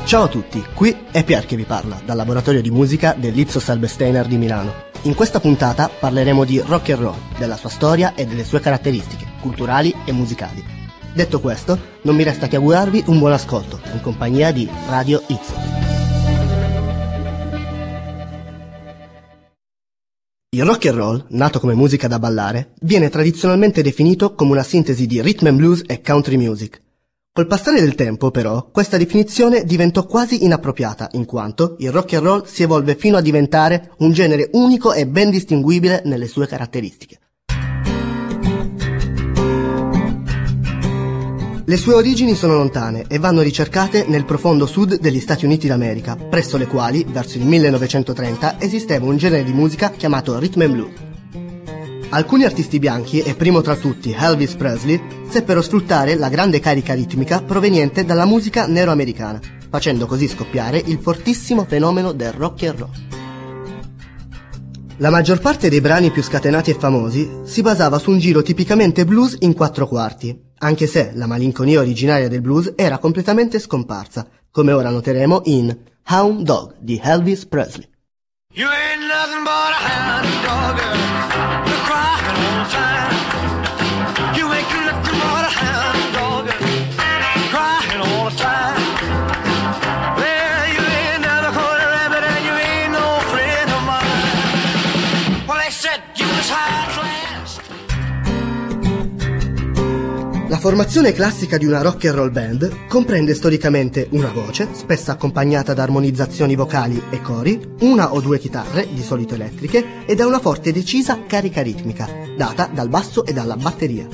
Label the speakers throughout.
Speaker 1: Ciao a tutti, qui è Pier che vi parla, dal laboratorio di musica dell'Ipsos Albesteiner di Milano. In questa puntata parleremo di rock and roll, della sua storia e delle sue caratteristiche, culturali e musicali. Detto questo, non mi resta che augurarvi un buon ascolto, in compagnia di Radio Ipsos. Il rock and roll, nato come musica da ballare, viene tradizionalmente definito come una sintesi di rhythm and blues e country music. Col passare del tempo, però, questa definizione diventò quasi inappropriata, in quanto il rock and roll si evolve fino a diventare un genere unico e ben distinguibile nelle sue caratteristiche. Le sue origini sono lontane e vanno ricercate nel profondo sud degli Stati Uniti d'America, presso le quali, verso il 1930, esisteva un genere di musica chiamato rhythm and blues. Alcuni artisti bianchi, e primo tra tutti Elvis Presley, seppero sfruttare la grande carica ritmica proveniente dalla musica nero-americana, facendo così scoppiare il fortissimo fenomeno del rock and roll. La maggior parte dei brani più scatenati e famosi si basava su un giro tipicamente blues in 4/4, anche se la malinconia originaria del blues era completamente scomparsa, come ora noteremo in Hound Dog di Elvis Presley. You ain't nothing but a hound dog, you're crying all the time. You ain't nothing but a hound dog, crying all the time. Well, you ain't never caught a rabbit and you ain't no friend of mine. Well, they said you was high class. La formazione classica di una rock and roll band comprende storicamente una voce, spesso accompagnata da armonizzazioni vocali e cori, una o due chitarre, di solito elettriche, e da una forte e decisa carica ritmica, data dal basso e dalla batteria.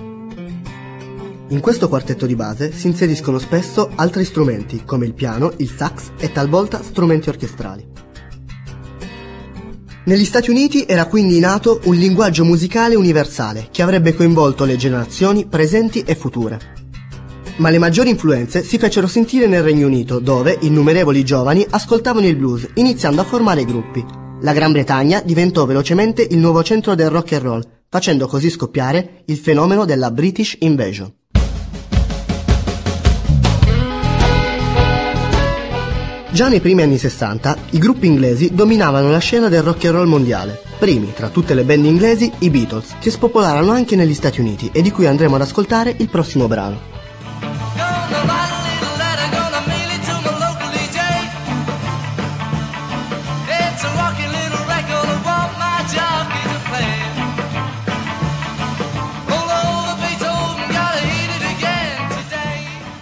Speaker 1: In questo quartetto di base si inseriscono spesso altri strumenti, come il piano, il sax e talvolta strumenti orchestrali. Negli Stati Uniti era quindi nato un linguaggio musicale universale che avrebbe coinvolto le generazioni presenti e future. Ma le maggiori influenze si fecero sentire nel Regno Unito, dove innumerevoli giovani ascoltavano il blues, iniziando a formare gruppi. La Gran Bretagna diventò velocemente il nuovo centro del rock and roll, facendo così scoppiare il fenomeno della British Invasion. Già nei primi anni 60, i gruppi inglesi dominavano la scena del rock and roll mondiale. Primi, tra tutte le band inglesi, i Beatles, che spopolarono anche negli Stati Uniti e di cui andremo ad ascoltare il prossimo brano.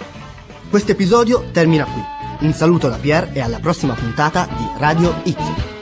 Speaker 1: Questo episodio termina qui. Un saluto da Pier e alla prossima puntata di Radio Ipsos.